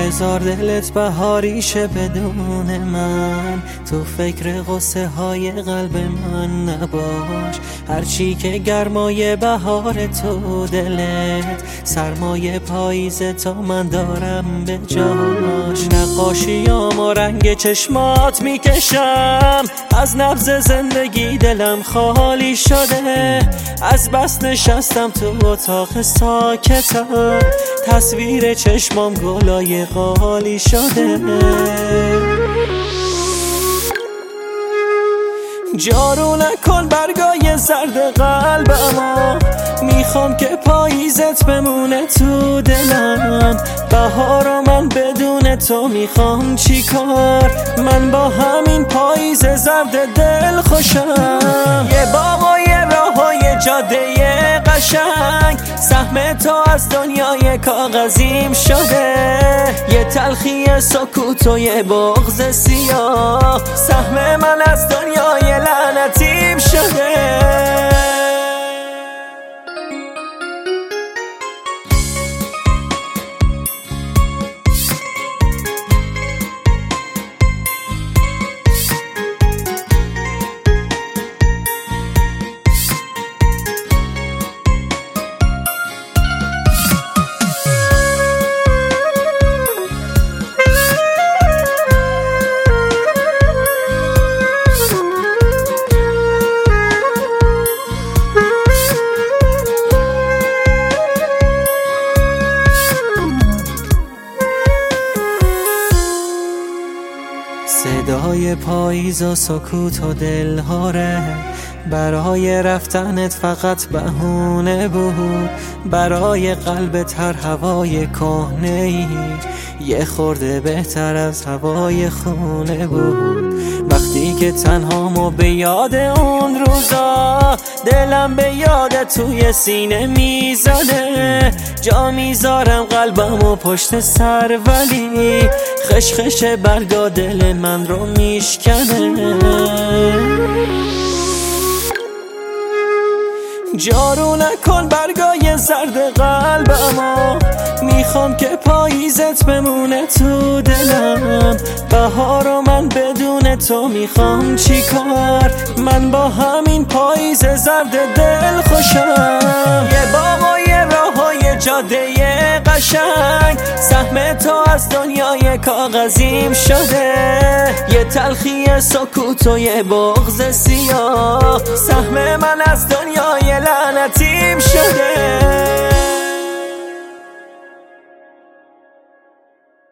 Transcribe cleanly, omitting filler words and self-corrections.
بذار دلت بهاریشه بدون من، تو فکر غصه های قلب من نباش. هرچی که گرمای بهار تو دلت، سرمای پاییز تا من دارم به جاش. نقاشیام و رنگ چشمات میکشم، از نبض زندگی دلم خالی شده. از بس نشستم تو اتاق ساکتم، تصویر چشمام گلای قالی شده. جارو نکن برگای زرد قلبمو، میخوام که پاییزت بمونه تو دلم. بهارو من بدون تو میخوام چی کار، من با همین پاییز زرد دل خوشم. یه باغ و یه راه و یه جاده قشنگ، سهم تو از دنیای کاغذیم شده. یه تلخی سکوت و یه بغض سیاه، سهم من از دنیای لعنتیم شده. صدای پاییز و سکوت و دلهاره، برای رفتنت فقط بهونه بود. برای قلبت هر هوای کهنه‌ای یه خورده بهتر از هوای خونه بود. وقتی که تنهامو به یاد اون روزا، دلم به یاد توی سینه میزنه. جا میذارم قلبمو پشت سر، ولی خشخش برگا دل من رو میشکنه. جارو نکن برگای زرد قلبمو، میخوام که پاییزت بمونه تو دلم. بهارو من بدون تو میخوام چی کار، من با همین پاییز زرد دل خوشم. یه باغ و یه راه و یه جاده قشنگ، سهم تو از دنیای کاغذیم شده. یه تلخی سکوت و یه بغض سیاه، سهم من از دنیای لعنتیم شده.